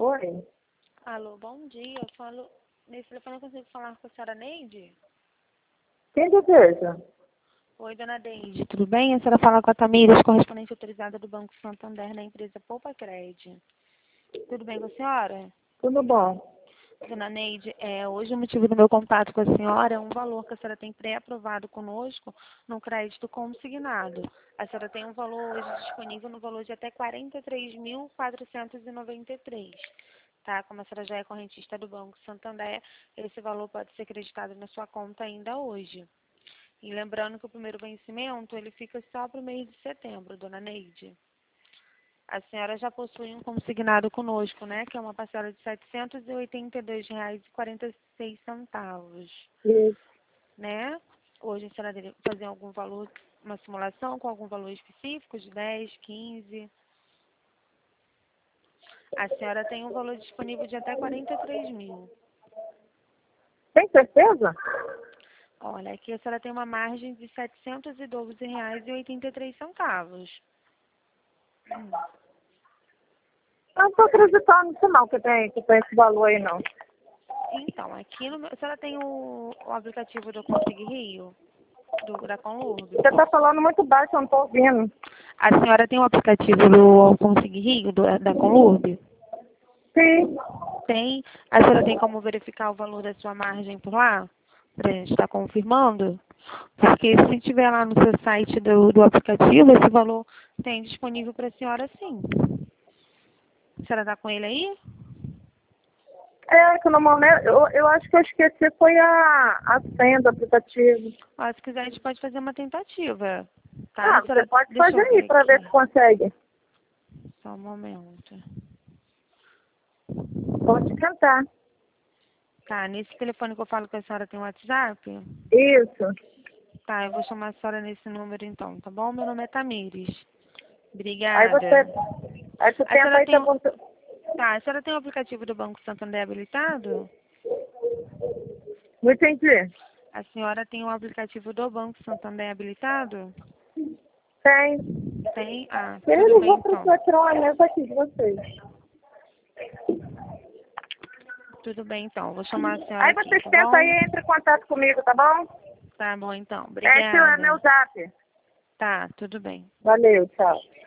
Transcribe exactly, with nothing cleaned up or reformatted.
Oi. Alô, bom dia. Eu falo. Nesse telefone eu consigo falar com a senhora Neide? Quem deseja? Oi, dona Neide. Tudo bem? A senhora fala com a Tamires, correspondente autorizada do Banco Santander na empresa Poupa Cred. Tudo bem com a senhora? Tudo bom. Dona Neide, é, hoje o motivo do meu contato com a senhora é um valor que a senhora tem pré-aprovado conosco no crédito consignado. A senhora tem um valor hoje disponível no valor de até quarenta e três mil quatrocentos e noventa e três. Tá? Como a senhora já é correntista do Banco Santander, esse valor pode ser creditado na sua conta ainda hoje. E lembrando que o primeiro vencimento, ele fica só para o mês de setembro, dona Neide. A senhora já possui um consignado conosco, né? Que é uma parcela de setecentos e oitenta e dois reais e quarenta e seis centavos, Isso. né? Hoje a senhora deve fazer algum valor, uma simulação com algum valor específico de dez, quinze. A senhora tem um valor disponível de até quarenta e três mil. Tem certeza? Olha, aqui a senhora tem uma margem de setecentos e doze reais e oitenta e três centavos. Hum. Eu não estou acreditando nisso não, que tem, que tem esse valor aí não. Então, aqui no meu, a senhora tem o, o aplicativo do Consig Rio, do, da Conlurb? Você está falando muito baixo, eu não estou ouvindo. A senhora tem o aplicativo do Consig Rio, do, da Conlurb? Sim. Tem. A senhora tem como verificar o valor da sua margem por lá? Para a gente estar confirmando? Porque se tiver lá no seu site do, do aplicativo, esse valor tem disponível para a senhora sim. A senhora está com ele aí? É, que no momento, eu, eu acho que eu esqueci, foi a, a senha do aplicativo. Ó, se quiser, a gente pode fazer uma tentativa. Tá? Ah, A você senhora, pode deixa fazer eu aí ver para ver aqui. se consegue. Só um momento. Pode tentar. Tá, nesse telefone que eu falo que a senhora tem um WhatsApp? Isso. Tá, eu vou chamar a senhora nesse número então, tá bom? Meu nome é Tamires. Aí Obrigada. você, aí você A tenta senhora aí tem, pra um- você. tá, a senhora tem o aplicativo do Banco Santander habilitado? Não entendi. A senhora tem o aplicativo do Banco Santander habilitado? Tem. Tem? Ah, Eu tudo não bem vou então. precisar tirar uma mesa aqui de vocês. Tudo bem então. Vou chamar a senhora Aí aqui, vocês tá tentam bom? aí, entre em contato comigo, tá bom? Tá bom então. Esse é meu Obrigada. zap. Tá, tudo bem. Valeu, tchau.